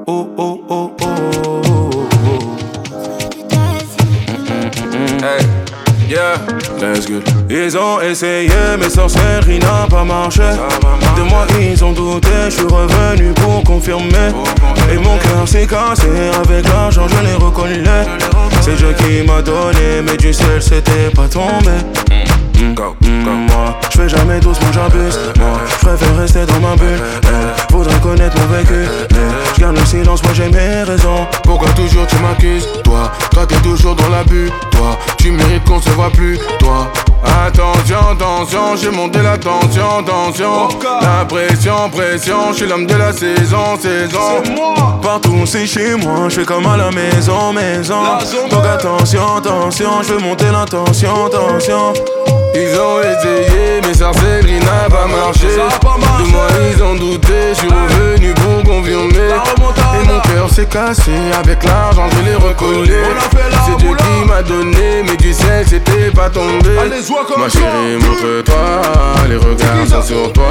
oh, oh, oh, oh, oh. Hey, yeah, let's go. Ils ont essayé, mais sorcellerie n'a pas marché. De moi ils ont douté, je suis revenu pour confirmer. Et mon cœur s'est cassé, avec l'argent je l'ai reconnu. C'est Dieu qui m'a donné, mais du ciel c'était pas tombé. Moi, je fais jamais doucement, j'abuse. Moi, je préfère rester dans ma bulle. Faudrait connaître mon vécu, mais je garde le silence, moi j'ai mes raisons. Pourquoi toujours tu m'accuses? Toi t'es toujours dans l'abus. Toi, tu mérites qu'on se voit plus. Toi, attention, attention, j'ai monté la tension, tension. La pression, pression, je suis l'homme de la saison, saison. Partout c'est chez moi, je fais comme à la maison, maison. Donc attention, attention, je veux monter la tension, tension. Ils ont essayé, mais sorcellerie n'a pas marché. De moi ils ont douté, je suis revenu pour confirmer. Et mon cœur s'est cassé, avec l'argent je l'ai recollé. C'est Dieu qui m'a donné, mais du ciel c'était pas tombé. Ma chérie montre-toi, les regards sont sur toi.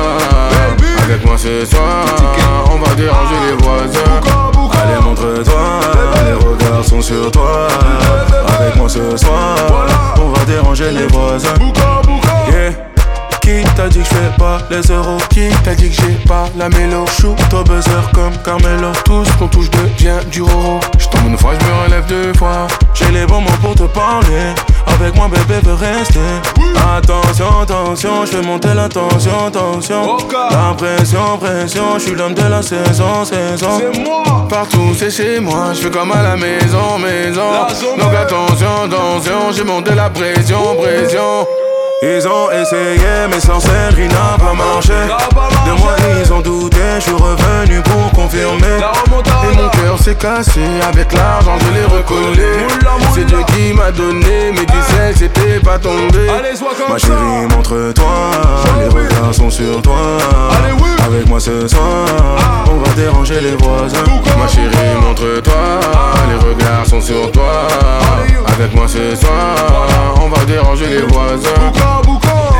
Avec moi ce soir, on va déranger les voisins. Allez montre-toi, les regards sont sur toi. Avec moi ce soir, on va déranger les voisins. Yeah. Qui t'a dit que je fais pas les euros? Qui t'a dit que j'ai pas la mélo? Shoot au buzzer comme Carmelo. Tout ce qu'on touche devient du roro. J'tombe une fois, j'me relève deux fois. J'ai les bons mots pour te parler. Avec moi bébé veut rester. Attention, attention, je fais monter la tension, tension. La pression, pression, je suis l'homme de la saison, saison. C'est moi. Partout c'est chez moi, je fais comme à la maison, maison. Donc attention, attention, j'ai monté la pression, pression. Ils ont essayé, mais sorcellerie n'a pas marché. De moi ils ont douté, je suis revenu pour confirmer. Et mon cœur s'est cassé, avec l'argent je l'ai recollé. C'est Dieu qui m'a donné, mais du ciel c'était pas tombé. Ma chérie montre-toi, les regards sont sur toi. Avec moi ce soir, on va déranger les voisins. Ma chérie montre-toi, les regards sont sur toi. Avec moi ce soir, on va déranger les voisins.